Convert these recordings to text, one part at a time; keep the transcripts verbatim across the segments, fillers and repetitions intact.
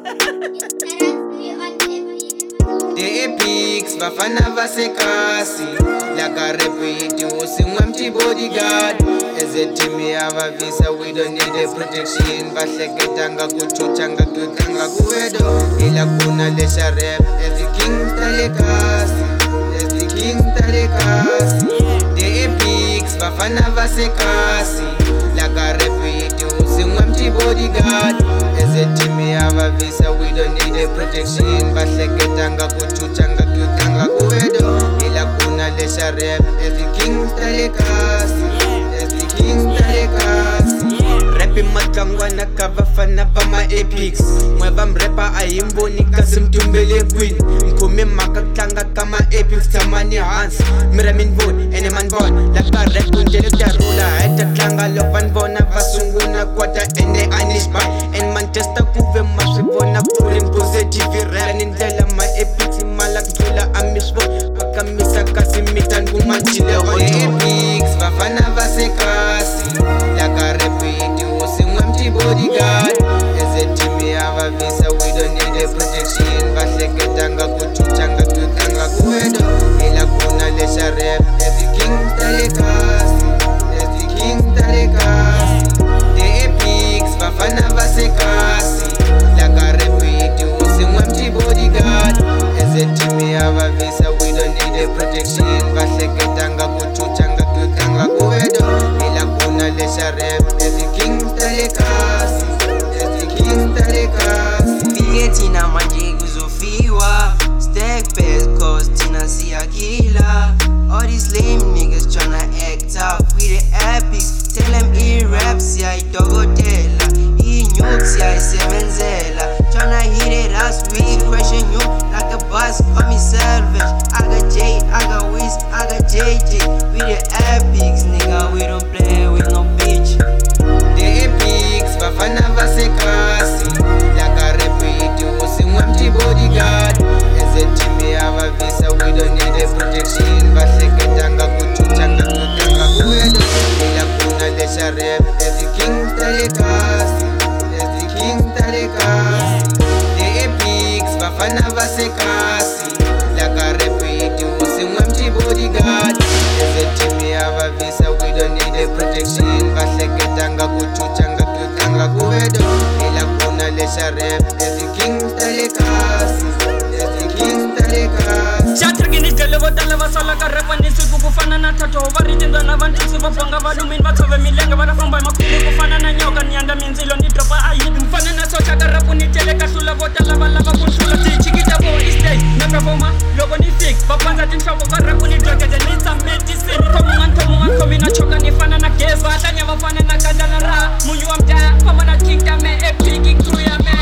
The epics bafana vasekasi laka repeat usimwe mti bodyguard as a team yavavisa we don't need a protection vahleketanga kuchuchanga tutanga kuwedo ila kuna lesha rap as the king talekasi as the king talekasi the epics bafana vasekasi laka repeat usimwe mti bodyguard as a team yavavisa we don't need a protection vahleketanga kuchuchanga tutanga kuwedo ila kuna lesha rap as the king talekasi as the king talekasi rapi matlangwana kavafana vama epics mweva mrepa ayimboni kasi mtumbele queen mkhume maka tlanga kama epics tamani hansi mira minvoni ene manvona laka rap kunjele kutarula heta tlanga lovan vona vasunguna kwata ene anishba en manchester kuve maswivona kuri mbuze tv rap nindlela ma epics imala kutula amishvo vakamisa kasi mitangu manchile oto epics vafana vasekasi laka repeat usimwe mti bodyguard as a team yavavisa we don't need a protection vahleketanga kuchuchanga tutanga kuwedo ila kuna lesha rap as the king talekasi as the king talekasi the epics vafana vasekasi laka repeat usimwe mti bodyguard as a team yavavisa we don't need a protection vahleketanga kuchuchanga tutanga kuwedo ila kuna lesha rap as the king talekasi as the king talekasi Fike tina manje kuzofiwa Stack pass cause tina siyakila. All these lame niggas tryna act tough. We the epics, tell them E-rap siyayidokotela. E-nuke siyayisebenzela. Tryna hit it us, we crushing you like a bus, call me savage. I got J, I got Wiz, I got J J. We the epics, nigga, we don't play with no bitch. The epics bafana vasekasi laka repeat usimwe mti bodyguard as a team yavavisa we don't need a protection vahleketanga kuchuchanga tutanga kuwedo ila kuna lesha rap as the king talekasi as the king talekasi the epics bafana vasekasi laka repeat usimwe mti bodyguard as a team yavavisa we don't need a protection vahleketanga kuchuchanga tutanga kuwedo ila kuna lesha rap as the king talekasi as the king talekasi Shatrigini delevo taleva sala karapa nisiku kufana na tato varidinda na vantisi vapanga valumin vatove milenga varafamba makuli kufana na nyoka nianda minzilo ni dropa ayi mfana na socha karapu ni teleka sula vota lava lava kushula tichikita bo istage na performa logo ni fix vapanza tinshawo karapu ni drogede ni some medicine tomungan tomungan komi na choka ni fana na geva atanya vafana na kandana ra munyu wa mtaa pama na kingda me epiki kruya me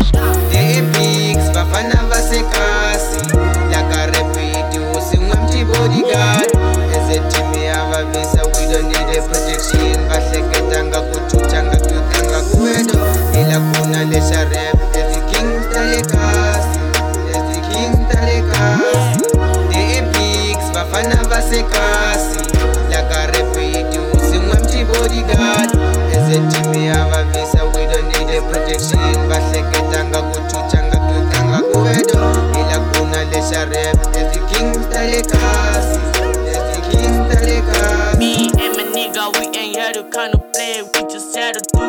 the epics bafana vasekasi laka repeat usimwe mti bodyguard as a team yavavisa we don't need a protection vahleketanga kuchuchanga tutanga kuwedo ila kuna lesha rap as the king talekasi as the king talekasi the epics bafana vasekasi laka repeat usimwe mti bodyguard as a team yavavisa we don't need a protection vahleketanga kuchuchanga tutanga kuwedo ila kuna lesha rap as the king talekasi as the king talekasi Me and my nigga, we ain't here to kind of play, we just had to do